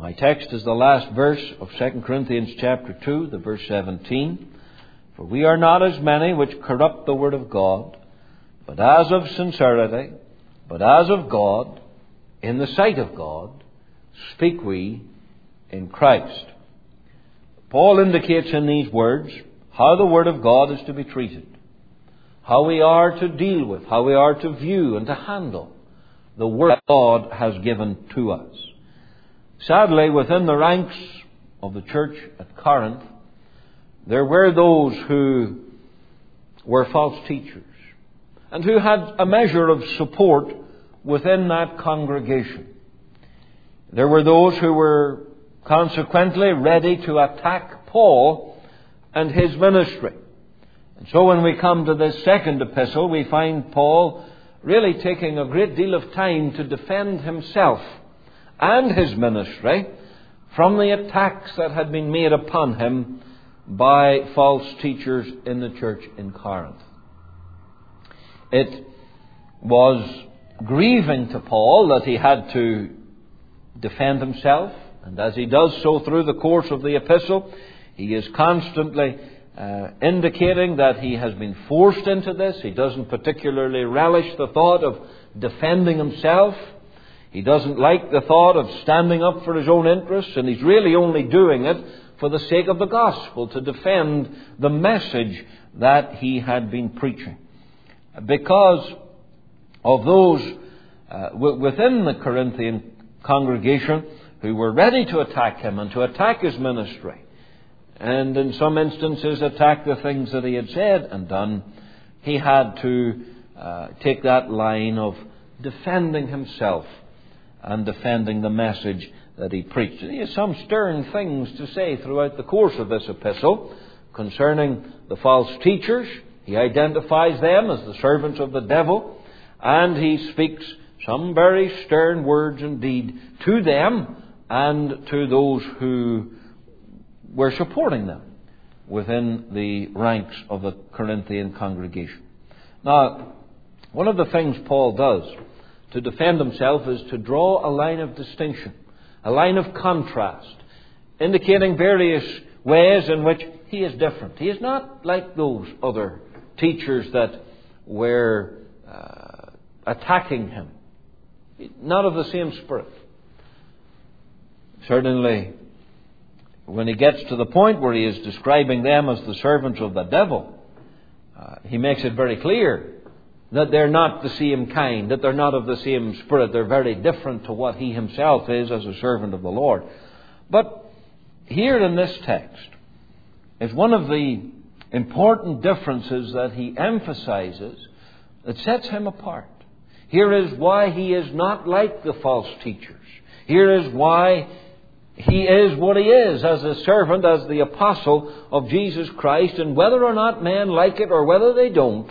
My text is the last verse of 2 Corinthians chapter 2, the verse 17. For we are not as many which corrupt the word of God, but as of sincerity, but as of God, in the sight of God, speak we in Christ. Paul indicates in these words how the word of God is to be treated, how we are to deal with, how we are to view and to handle the word God has given to us. Sadly, within the ranks of the church at Corinth, there were those who were false teachers and who had a measure of support within that congregation. There were those who were consequently ready to attack Paul and his ministry. And so when we come to this second epistle, we find Paul really taking a great deal of time to defend himself and his ministry from the attacks that had been made upon him by false teachers in the church in Corinth. It was grieving to Paul that he had to defend himself, and as he does so through the course of the epistle, he is constantly indicating that he has been forced into this. He doesn't particularly relish the thought of defending himself. He doesn't like the thought of standing up for his own interests, and he's really only doing it for the sake of the gospel, to defend the message that he had been preaching. Because of those within the Corinthian congregation who were ready to attack him and to attack his ministry, and in some instances attack the things that he had said and done, he had to take that line of defending himself and defending the message that he preached. And he has some stern things to say throughout the course of this epistle concerning the false teachers. He identifies them as the servants of the devil, and he speaks some very stern words indeed to them and to those who were supporting them within the ranks of the Corinthian congregation. Now, one of the things Paul does to defend himself is to draw a line of distinction, a line of contrast, indicating various ways in which he is different. He is not like those other teachers that were attacking him. Not of the same spirit. Certainly, when he gets to the point where he is describing them as the servants of the devil, he makes it very clear that they're not the same kind, that they're not of the same spirit. They're very different to what he himself is as a servant of the Lord. But here in this text is one of the important differences that he emphasizes that sets him apart. Here is why he is not like the false teachers. Here is why he is what he is as a servant, as the apostle of Jesus Christ. And whether or not men like it or whether they don't,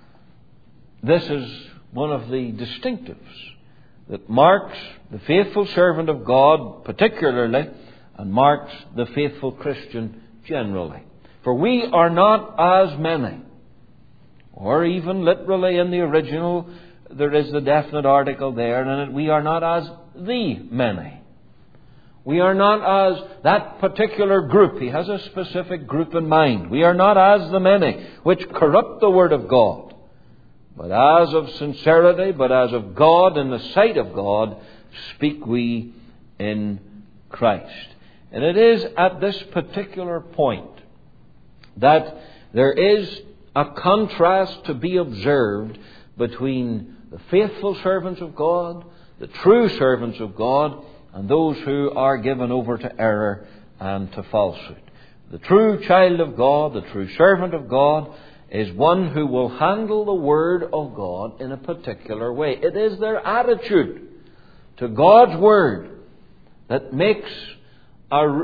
this is one of the distinctives that marks the faithful servant of God particularly, and marks the faithful Christian generally. For we are not as many, or even literally in the original there is the definite article there, and we are not as the many. We are not as that particular group. He has a specific group in mind. We are not as the many which corrupt the word of God, but as of sincerity, but as of God, in the sight of God, speak we in Christ. And it is at this particular point that there is a contrast to be observed between the faithful servants of God, the true servants of God, and those who are given over to error and to falsehood. The true child of God, the true servant of God, is one who will handle the Word of God in a particular way. It is their attitude to God's Word that makes a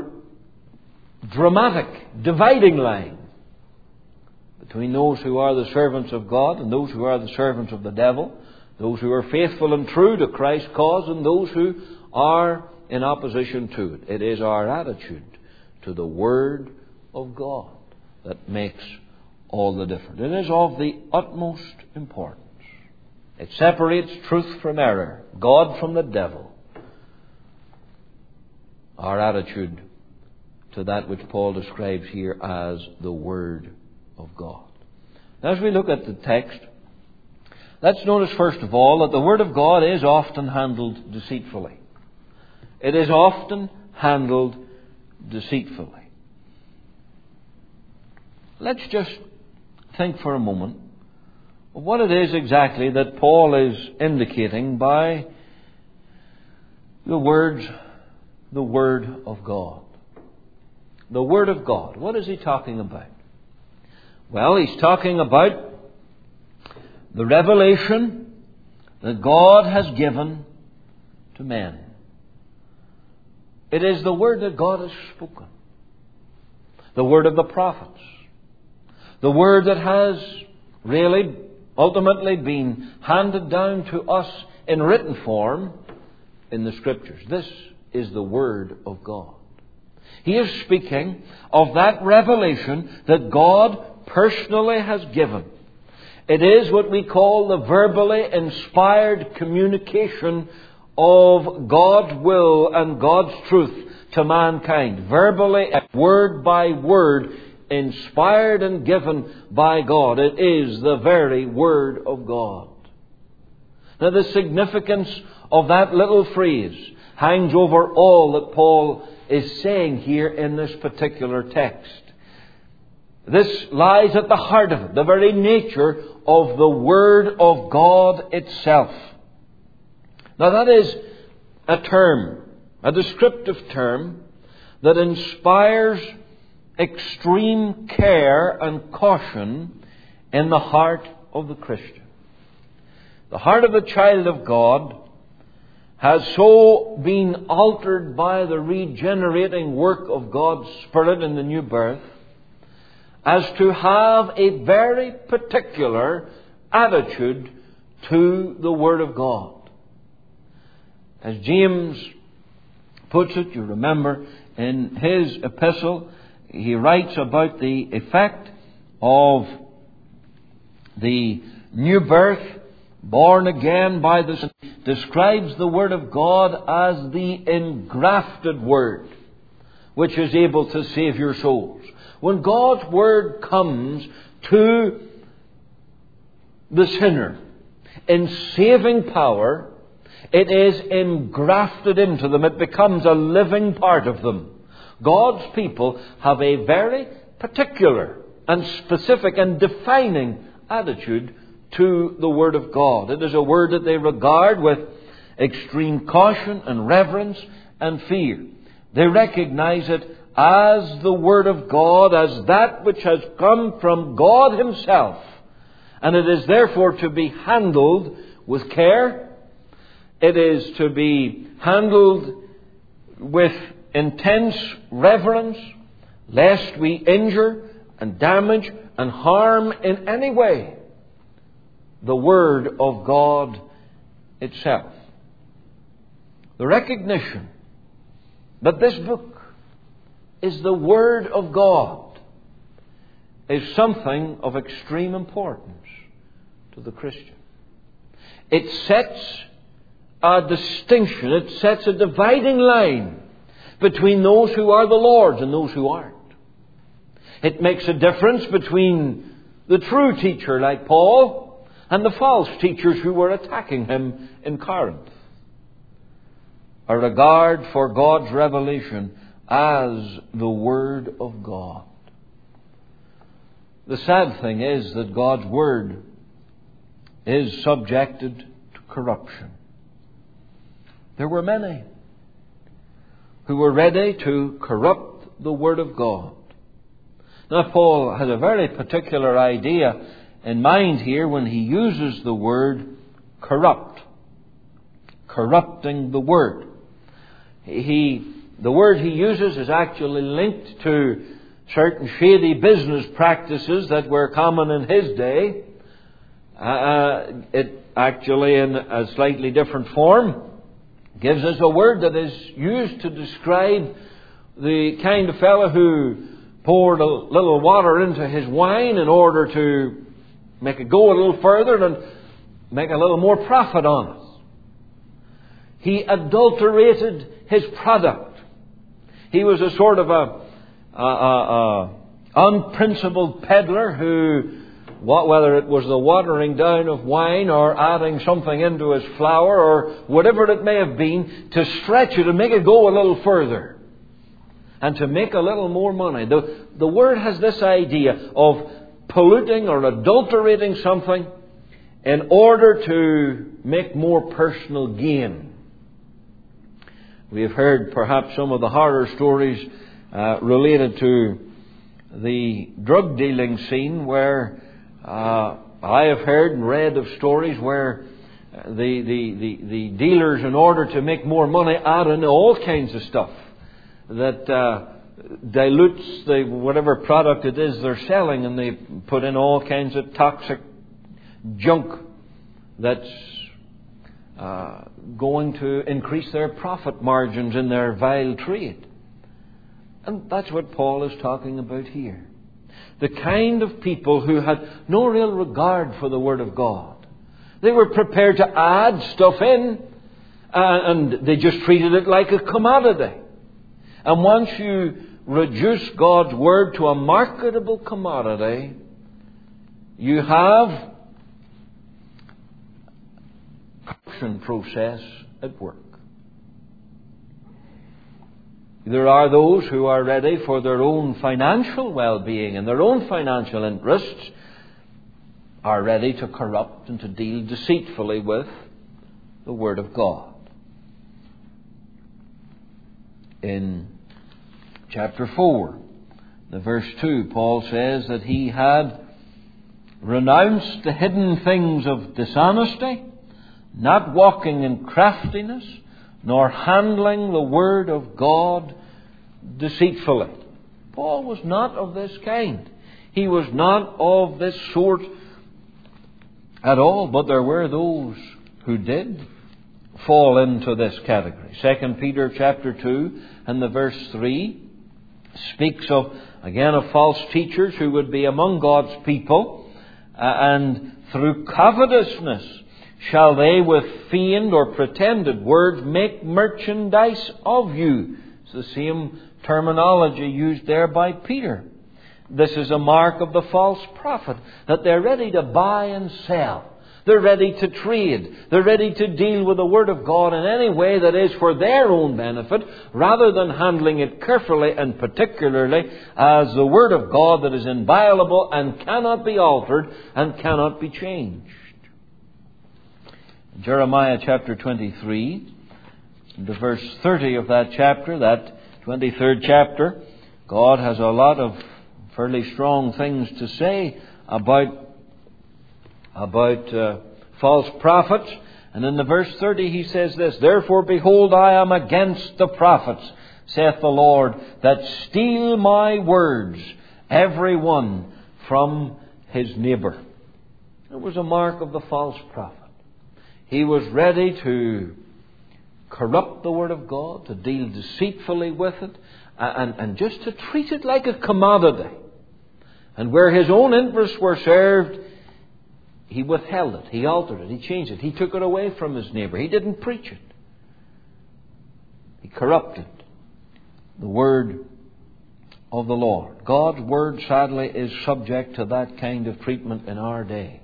dramatic dividing line between those who are the servants of God and those who are the servants of the devil, those who are faithful and true to Christ's cause and those who are in opposition to it. It is our attitude to the Word of God that makes all the difference. It is of the utmost importance. It separates truth from error, God from the devil. our attitude to that which Paul describes here as the Word of God. Now, as we look at the text, let's notice first of all that the Word of God is often handled deceitfully. It is often handled deceitfully. Let's just think for a moment of what it is exactly that Paul is indicating by the words, the Word of God. The Word of God. What is he talking about? Well, he's talking about the revelation that God has given to men. It is the Word that God has spoken. The Word of the prophets. The Word that has really ultimately been handed down to us in written form in the Scriptures. This is the Word of God. He is speaking of that revelation that God personally has given. It is what we call the verbally inspired communication of God's will and God's truth to mankind. Verbally, word by word, inspired and given by God. It is the very Word of God. Now, the significance of that little phrase hangs over all that Paul is saying here in this particular text. This lies at the heart of it, the very nature of the Word of God itself. Now, that is a term, a descriptive term, that inspires extreme care and caution in the heart of the Christian. The heart of the child of God has so been altered by the regenerating work of God's Spirit in the new birth as to have a very particular attitude to the Word of God. As James puts it, you remember, in his epistle, he writes about the effect of the new birth, born again by the Spirit, describes the Word of God as the engrafted Word, which is able to save your souls. When God's Word comes to the sinner in saving power, it is engrafted into them. It becomes a living part of them. God's people have a very particular and specific and defining attitude to the Word of God. It is a Word that they regard with extreme caution and reverence and fear. They recognize it as the Word of God, as that which has come from God Himself. And it is therefore to be handled with care. It is to be handled with intense reverence, lest we injure and damage and harm in any way the Word of God itself. The recognition that this book is the Word of God is something of extreme importance to the Christian. It sets a distinction, it sets a dividing line between those who are the Lord's and those who aren't. It makes a difference between the true teacher like Paul and the false teachers who were attacking him in Corinth. A regard for God's revelation as the Word of God. The sad thing is that God's Word is subjected to corruption. There were many who were ready to corrupt the Word of God. Now, Paul has a very particular idea in mind here when he uses the word corrupt. Corrupting the Word. The word he uses is actually linked to certain shady business practices that were common in his day. It actually, in a slightly different form, gives us a word that is used to describe the kind of fellow who poured a little water into his wine in order to make it go a little further and make a little more profit on it. He adulterated his product He was a sort of a unprincipled peddler who, whether it was the watering down of wine or adding something into his flour or whatever it may have been, to stretch it and make it go a little further and to make a little more money. The Word has this idea of polluting or adulterating something in order to make more personal gain. We have heard perhaps some of the horror stories related to the drug dealing scene, where I have heard and read of stories where the dealers, in order to make more money, add in all kinds of stuff that dilutes whatever product it is they're selling, and they put in all kinds of toxic junk that's going to increase their profit margins in their vile trade. And that's what Paul is talking about here. The kind of people who had no real regard for the Word of God. They were prepared to add stuff in, and they just treated it like a commodity. And once you reduce God's Word to a marketable commodity, you have corruption process at work. There are those who are ready for their own financial well-being and their own financial interests, are ready to corrupt and to deal deceitfully with the Word of God. In chapter 4, the verse 2, Paul says that he had renounced the hidden things of dishonesty, not walking in craftiness, nor handling the Word of God deceitfully. Paul was not of this kind. He was not of this sort at all, but there were those who did fall into this category. 2 Peter chapter 2 and the verse 3 speaks of, again, of false teachers who would be among God's people, and through covetousness shall they with feigned or pretended words make merchandise of you. It's the same terminology used there by Peter. This is a mark of the false prophet, that they're ready to buy and sell. They're ready to trade. They're ready to deal with the Word of God in any way that is for their own benefit, rather than handling it carefully and particularly as the Word of God that is inviolable and cannot be altered and cannot be changed. Jeremiah chapter 23, the verse 30 of that chapter, that 23rd chapter, God has a lot of fairly strong things to say about false prophets. And in the verse 30 he says this, "Therefore, behold, I am against the prophets, saith the Lord, that steal my words, every one from his neighbour." It was a mark of the false prophet. He was ready to corrupt the Word of God, to deal deceitfully with it, and just to treat it like a commodity. And where his own interests were served, he withheld it, he altered it, he changed it, he took it away from his neighbour. He didn't preach it. He corrupted the Word of the Lord. God's Word, sadly, is subject to that kind of treatment in our day.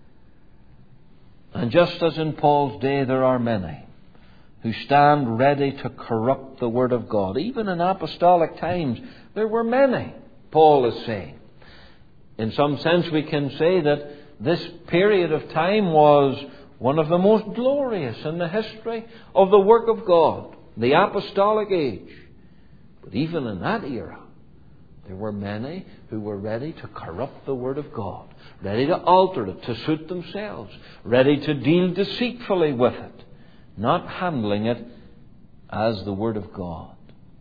And just as in Paul's day, there are many who stand ready to corrupt the Word of God. Even in apostolic times, there were many, Paul is saying. In some sense, we can say that this period of time was one of the most glorious in the history of the work of God, the apostolic age. But even in that era, there were many who were ready to corrupt the Word of God, ready to alter it to suit themselves, ready to deal deceitfully with it, not handling it as the Word of God.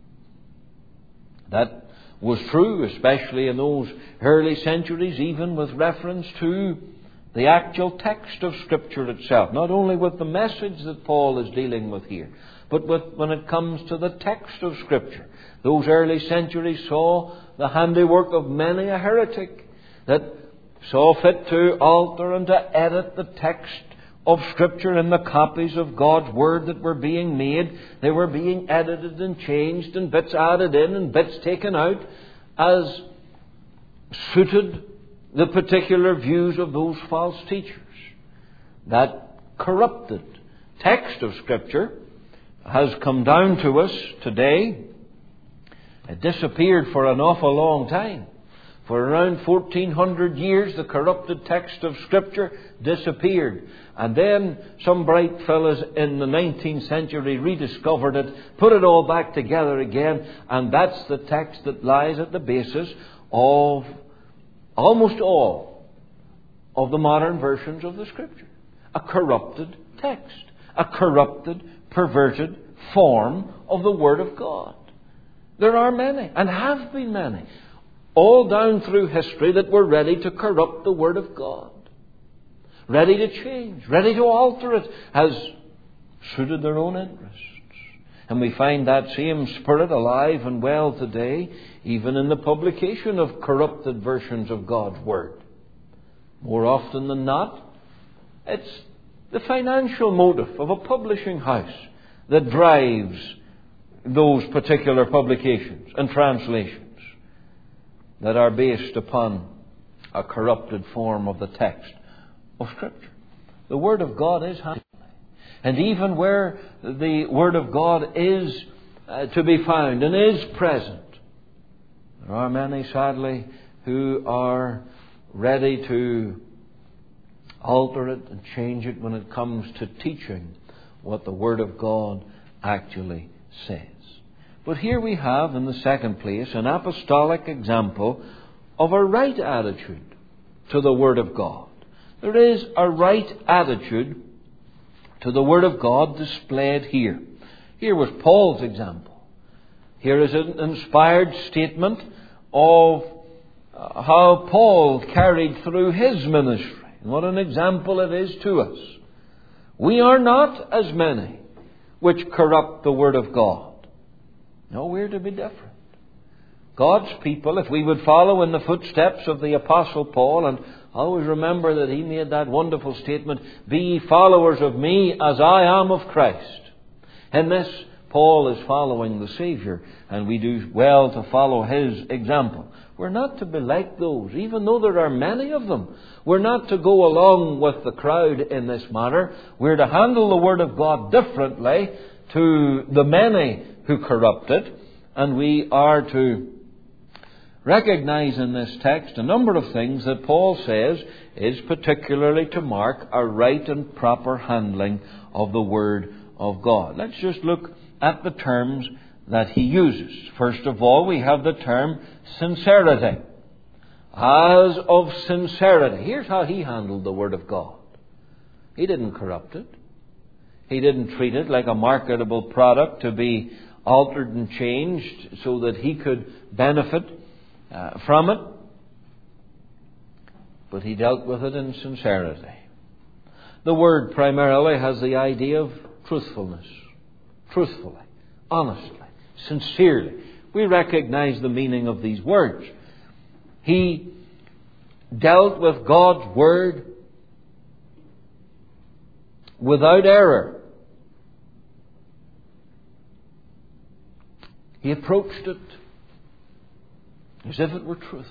That was true, especially in those early centuries, even with reference to the actual text of Scripture itself. Not only with the message that Paul is dealing with here, but when it comes to the text of Scripture. Those early centuries saw the handiwork of many a heretic that saw fit to alter and to edit the text of Scripture in the copies of God's Word that were being made. They were being edited and changed and bits added in and bits taken out as suited the particular views of those false teachers. That corrupted text of Scripture has come down to us today. It disappeared for an awful long time. For around 1400 years, the corrupted text of Scripture disappeared. And then some bright fellows in the 19th century rediscovered it, put it all back together again, and that's the text that lies at the basis of almost all of the modern versions of the Scripture. A corrupted text. A corrupted, perverted form of the Word of God. There are many, and have been many, all down through history that were ready to corrupt the Word of God. Ready to change, ready to alter it as suited their own interests. And we find that same spirit alive and well today, even in the publication of corrupted versions of God's Word. More often than not, it's the financial motive of a publishing house that drives those particular publications and translations that are based upon a corrupted form of the text of Scripture. The Word of God is handled. And even where the Word of God is to be found and is present, there are many, sadly, who are ready to alter it and change it when it comes to teaching what the Word of God actually says. But here we have, in the second place, an apostolic example of a right attitude to the Word of God. There is a right attitude to the Word of God displayed here. Here was Paul's example. Here is an inspired statement of how Paul carried through his ministry. And what an example it is to us. We are not as many which corrupt the Word of God. No, we're to be different. God's people, if we would follow in the footsteps of the Apostle Paul, and always remember that he made that wonderful statement, "Be ye followers of me as I am of Christ." In this, Paul is following the Saviour, and we do well to follow his example. We're not to be like those, even though there are many of them. We're not to go along with the crowd in this matter. We're to handle the Word of God differently to the many who corrupt it, and we are to recognize in this text a number of things that Paul says is particularly to mark a right and proper handling of the Word of God. Let's just look at the terms that he uses. First of all, we have the term sincerity. As of sincerity. Here's how he handled the Word of God. He didn't corrupt it. He didn't treat it like a marketable product to be altered and changed so that he could benefit from it. But he dealt with it in sincerity. The word primarily has the idea of truthfulness. Truthfully, honestly, sincerely. We recognize the meaning of these words. He dealt with God's Word without error. He approached it as if it were truth.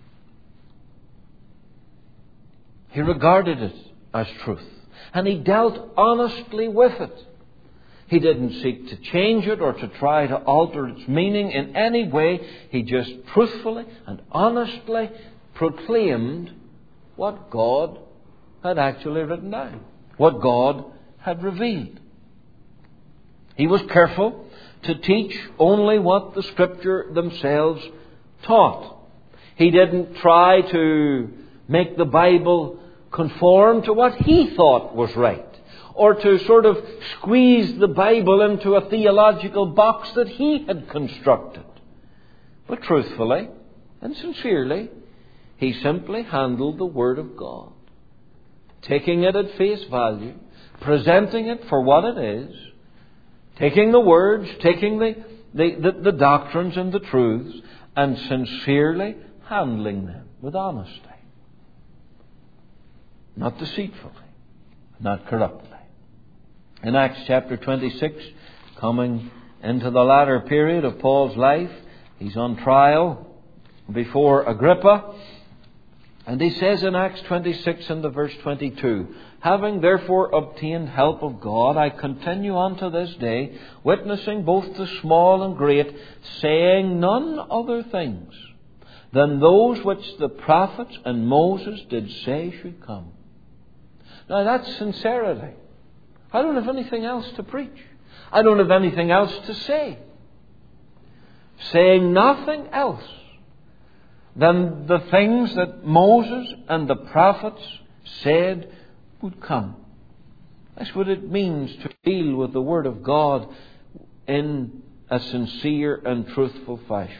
He regarded it as truth. And he dealt honestly with it. He didn't seek to change it or to try to alter its meaning in any way. He just truthfully and honestly proclaimed what God had actually written down, what God had revealed. He was careful to teach only what the Scripture themselves taught. He didn't try to make the Bible conform to what he thought was right, or to sort of squeeze the Bible into a theological box that he had constructed. But truthfully and sincerely, he simply handled the Word of God, taking it at face value, presenting it for what it is, taking the words, taking the doctrines and the truths, and sincerely handling them with honesty, not deceitfully, not corruptly. In Acts chapter 26, coming into the latter period of Paul's life, he's on trial before Agrippa. And he says in Acts 26 and the verse 22, "Having therefore obtained help of God, I continue unto this day, witnessing both to small and great, saying none other things than those which the prophets and Moses did say should come." Now that's sincerity. I don't have anything else to preach. I don't have anything else to say. Saying nothing else than the things that Moses and the prophets said would come. That's what it means to deal with the Word of God in a sincere and truthful fashion.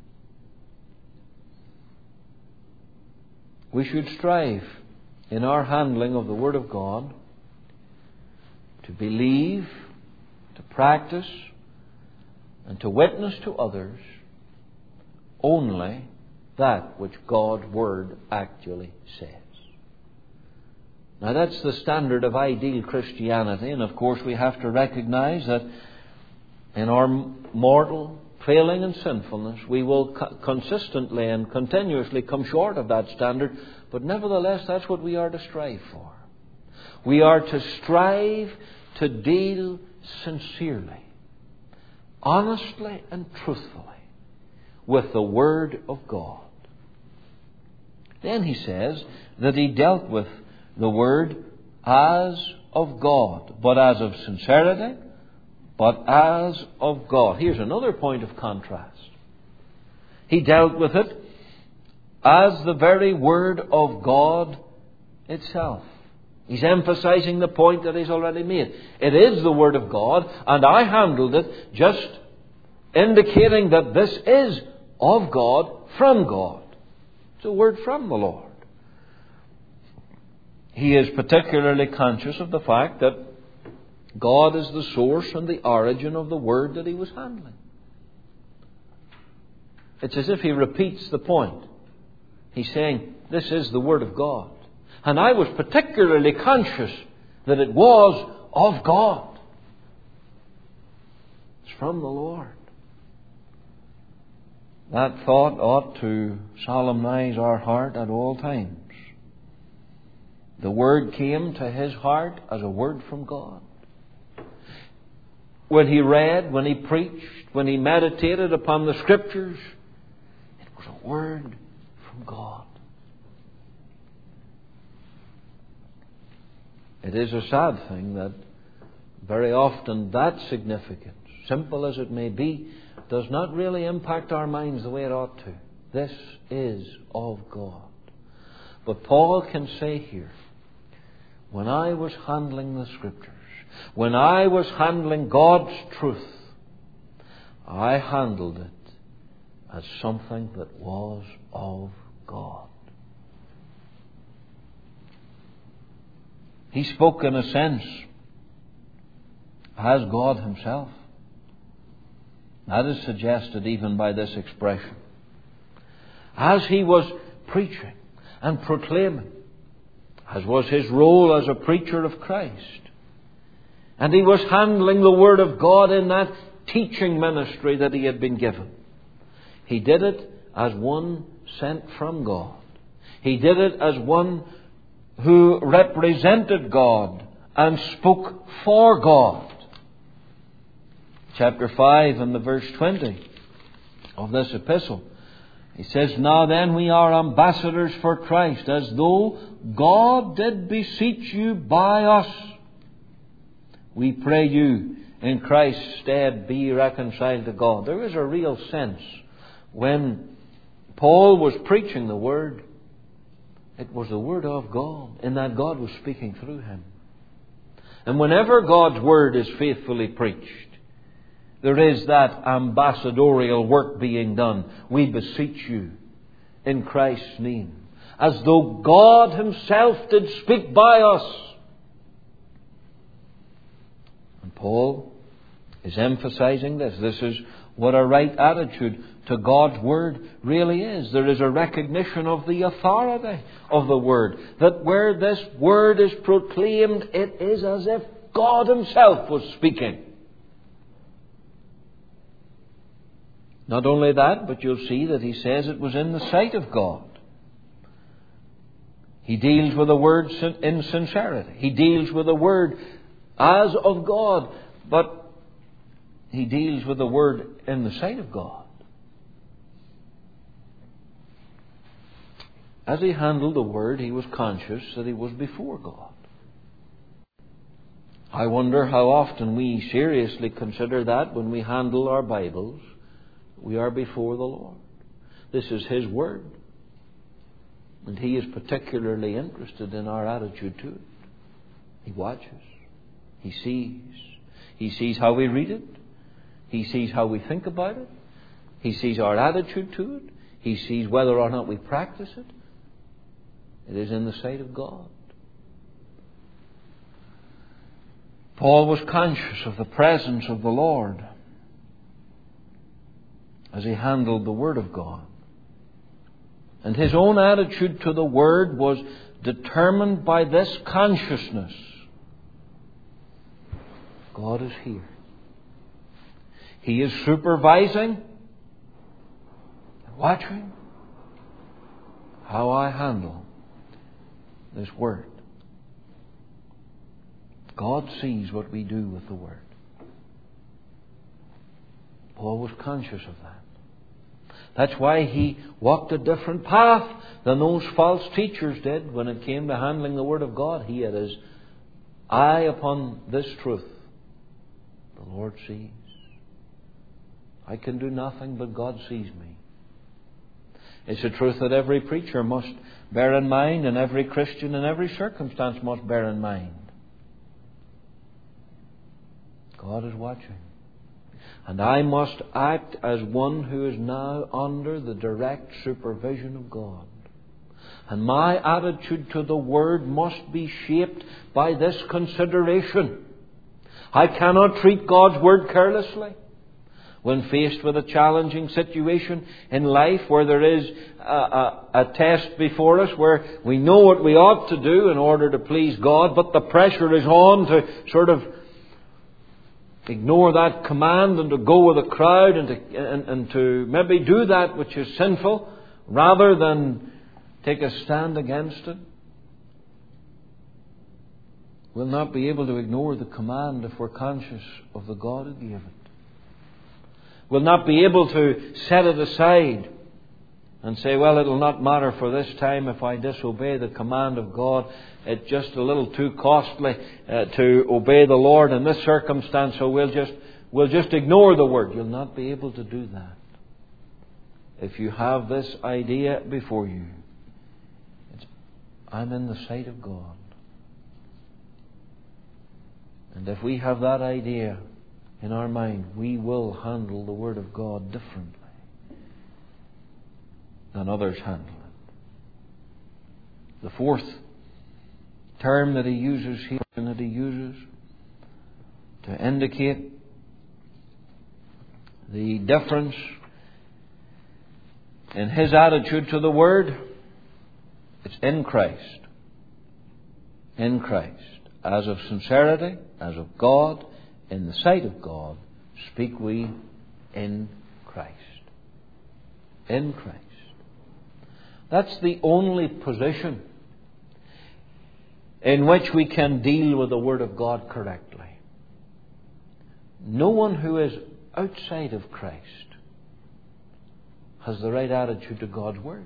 We should strive in our handling of the Word of God to believe, to practice, and to witness to others only that which God's Word actually says. Now that's the standard of ideal Christianity, and of course we have to recognize that in our mortal failing and sinfulness we will consistently and continuously come short of that standard, but nevertheless that's what we are to strive for. We are to strive to deal sincerely, honestly and truthfully with the Word of God. Then he says that he dealt with the Word as of God, but as of sincerity, but as of God. Here's another point of contrast. He dealt with it as the very Word of God itself. He's emphasizing the point that he's already made. It is the Word of God, and I handled it just indicating that this is of God, from God. It's a word from the Lord. He is particularly conscious of the fact that God is the source and the origin of the Word that he was handling. It's as if he repeats the point. He's saying, this is the Word of God. And I was particularly conscious that it was of God. It's from the Lord. That thought ought to solemnize our heart at all times. The Word came to his heart as a word from God. When he read, when he preached, when he meditated upon the Scriptures, it was a word from God. It is a sad thing that very often that significance, simple as it may be, does not really impact our minds the way it ought to. This is of God. But Paul can say here, when I was handling the Scriptures, when I was handling God's truth, I handled it as something that was of God. He spoke in a sense as God himself. That is suggested even by this expression. As he was preaching and proclaiming, as was his role as a preacher of Christ, and he was handling the Word of God in that teaching ministry that he had been given, he did it as one sent from God. He did it as one who represented God and spoke for God. Chapter 5 and the verse 20 of this epistle, he says, "Now then we are ambassadors for Christ, as though God did beseech you by us. We pray you, in Christ's stead, be reconciled to God." There is a real sense when Paul was preaching the Word, it was the Word of God, in that God was speaking through him. And whenever God's Word is faithfully preached, there is that ambassadorial work being done. We beseech you in Christ's name, as though God himself did speak by us. And Paul is emphasizing this. This is what a right attitude to God's Word really is. There is a recognition of the authority of the Word. That where this Word is proclaimed, it is as if God Himself was speaking. Not only that, but you'll see that he says it was in the sight of God. He deals with the Word in sincerity. He deals with the Word as of God, but he deals with the Word in the sight of God. As he handled the Word, he was conscious that he was before God. I wonder how often we seriously consider that when we handle our Bibles. We are before the Lord. This is His Word. And He is particularly interested in our attitude to it. He watches. He sees. He sees how we read it. He sees how we think about it. He sees our attitude to it. He sees whether or not we practice it. It is in the sight of God. Paul was conscious of the presence of the Lord as he handled the Word of God. And his own attitude to the Word was determined by this consciousness. God is here. He is supervising, watching how I handle this Word. God sees what we do with the Word. Paul was conscious of that. That's why he walked a different path than those false teachers did when it came to handling the Word of God. He had his eye upon this truth. The Lord sees. I can do nothing, but God sees me. It's a truth that every preacher must bear in mind, and every Christian in every circumstance must bear in mind. God is watching. And I must act as one who is now under the direct supervision of God. And my attitude to the Word must be shaped by this consideration. I cannot treat God's Word carelessly. When faced with a challenging situation in life where there is a test before us, where we know what we ought to do in order to please God, but the pressure is on to sort of ignore that command and to go with the crowd and to maybe do that which is sinful rather than take a stand against it. We'll not be able to ignore the command if we're conscious of the God who gave it. We'll not be able to set it aside and say, well, it'll not matter for this time if I disobey the command of God. It's just a little too costly to obey the Lord in this circumstance, so we'll just ignore the Word. You'll not be able to do that if you have this idea before you. I'm in the sight of God. And if we have that idea in our mind, we will handle the Word of God differently than others handle it. The fourth term that he uses here, and that he uses to indicate the difference in his attitude to the Word, it's in Christ. In Christ. As of sincerity, as of God, in the sight of God, speak we in Christ. In Christ. That's the only position in which we can deal with the Word of God correctly. No one who is outside of Christ has the right attitude to God's Word.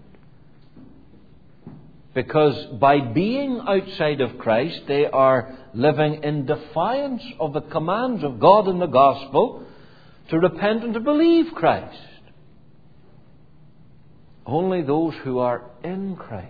Because by being outside of Christ, they are living in defiance of the commands of God in the Gospel to repent and to believe Christ. Only those who are in Christ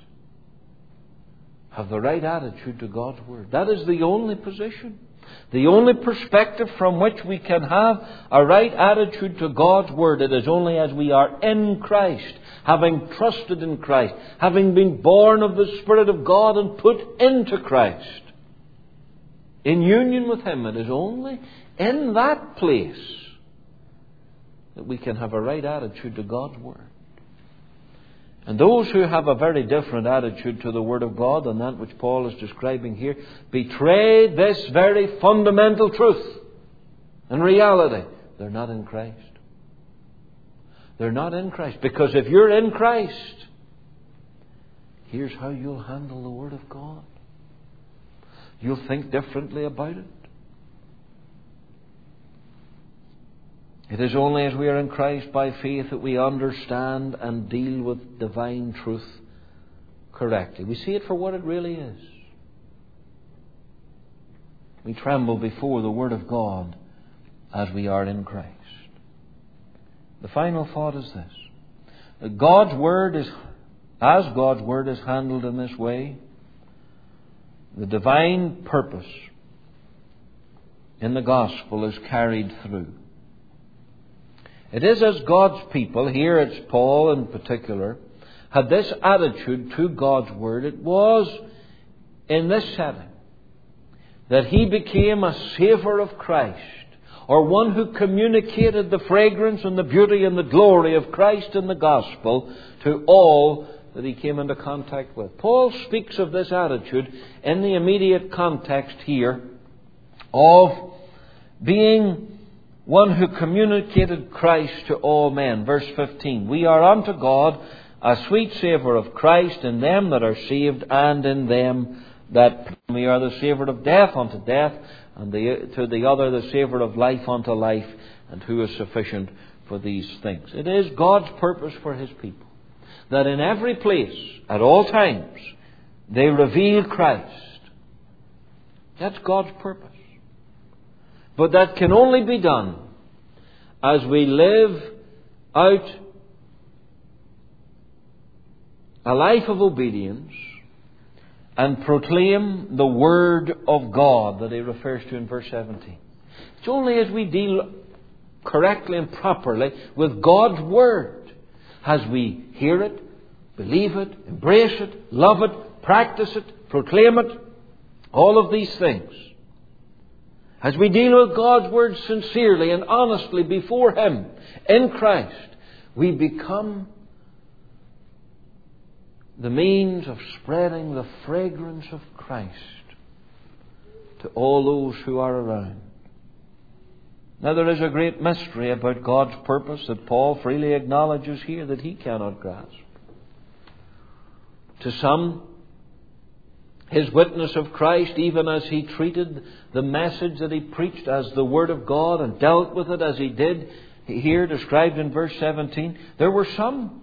have the right attitude to God's Word. That is the only position, the only perspective from which we can have a right attitude to God's Word. It is only as we are in Christ, having trusted in Christ, having been born of the Spirit of God and put into Christ, in union with Him. It is only in that place that we can have a right attitude to God's Word. And those who have a very different attitude to the Word of God than that which Paul is describing here betray this very fundamental truth. In reality, they're not in Christ. They're not in Christ. Because if you're in Christ, here's how you'll handle the Word of God. You'll think differently about it. It is only as we are in Christ by faith that we understand and deal with divine truth correctly. We see it for what it really is. We tremble before the Word of God as we are in Christ. The final thought is this: that God's Word is handled in this way, the divine purpose in the gospel is carried through. It is as God's people, here it's Paul in particular, had this attitude to God's Word. It was in this setting that he became a savour of Christ, or one who communicated the fragrance and the beauty and the glory of Christ in the gospel to all that he came into contact with. Paul speaks of this attitude in the immediate context here of being one who communicated Christ to all men. Verse 15, we are unto God a sweet savour of Christ in them that are saved and in them that we are the savour of death unto death, and to the other the savour of life unto life, and who is sufficient for these things. It is God's purpose for His people that in every place, at all times, they reveal Christ. That's God's purpose. But that can only be done as we live out a life of obedience and proclaim the Word of God that he refers to in verse 17. It's only as we deal correctly and properly with God's Word, as we hear it, believe it, embrace it, love it, practice it, proclaim it, all of these things. As we deal with God's Word sincerely and honestly before Him in Christ, we become the means of spreading the fragrance of Christ to all those who are around. Now there is a great mystery about God's purpose that Paul freely acknowledges here that he cannot grasp. To some, his witness of Christ, even as he treated the message that he preached as the Word of God and dealt with it as he did here described in verse 17, there were some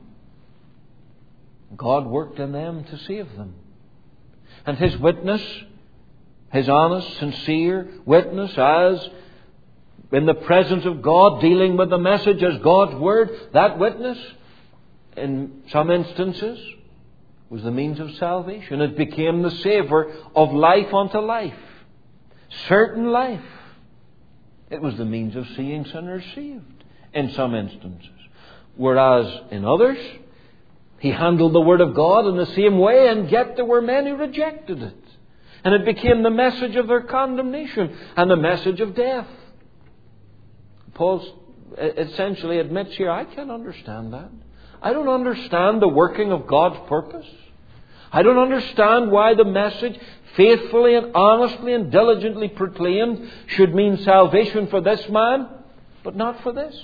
God worked in them to save them. And his witness, his honest, sincere witness as in the presence of God, dealing with the message as God's Word, that witness, in some instances, was the means of salvation. It became the savour of life unto life. Certain life. It was the means of seeing sinners saved in some instances. Whereas in others, he handled the Word of God in the same way, and yet there were men who rejected it. And it became the message of their condemnation and the message of death. Paul essentially admits here, I can't understand that. I don't understand the working of God's purpose. I don't understand why the message, faithfully and honestly and diligently proclaimed, should mean salvation for this man, but not for this.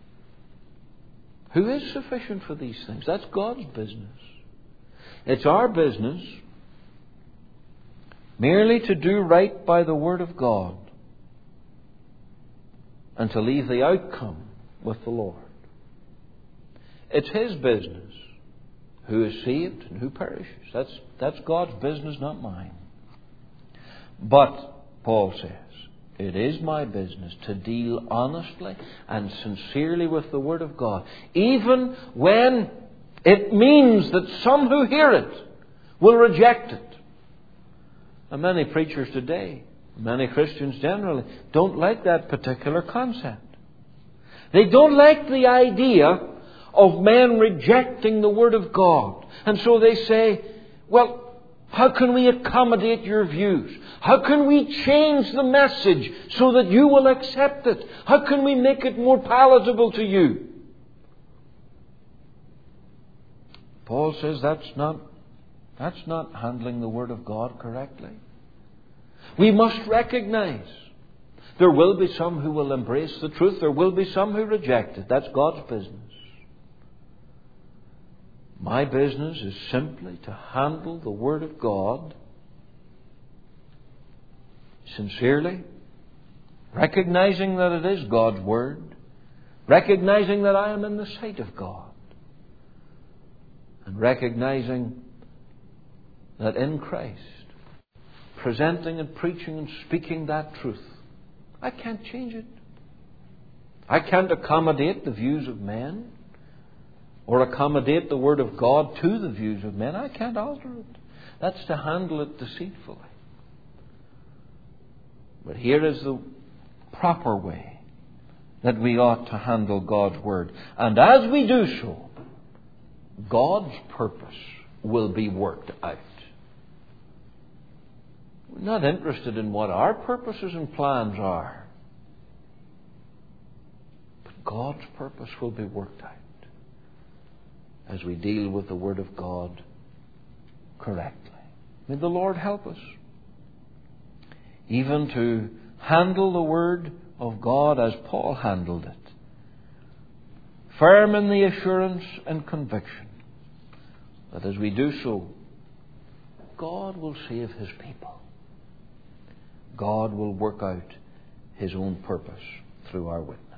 Who is sufficient for these things? That's God's business. It's our business merely to do right by the Word of God and to leave the outcome with the Lord. It's His business who is saved and who perishes. That's God's business, not mine. But, Paul says, it is my business to deal honestly and sincerely with the Word of God, even when it means that some who hear it will reject it. And many preachers today, many Christians generally, don't like that particular concept. They don't like the idea of men rejecting the Word of God. And so they say, well, How can we accommodate your views? How can we change the message so that you will accept it? How can we make it more palatable to you? Paul says that's not handling the Word of God correctly. We must recognize there will be some who will embrace the truth. There will be some who reject it. That's God's business. My business is simply to handle the Word of God sincerely, recognizing that it is God's Word, recognizing that I am in the sight of God, and recognizing that in Christ, presenting and preaching and speaking that truth, I can't change it. I can't accommodate the views of men or accommodate the Word of God to the views of men. I can't alter it. That's to handle it deceitfully. But here is the proper way that we ought to handle God's Word. And as we do so, God's purpose will be worked out. We're not interested in what our purposes and plans are. But God's purpose will be worked out as we deal with the Word of God correctly. May the Lord help us even to handle the Word of God as Paul handled it, firm in the assurance and conviction that as we do so, God will save His people. God will work out His own purpose through our witness.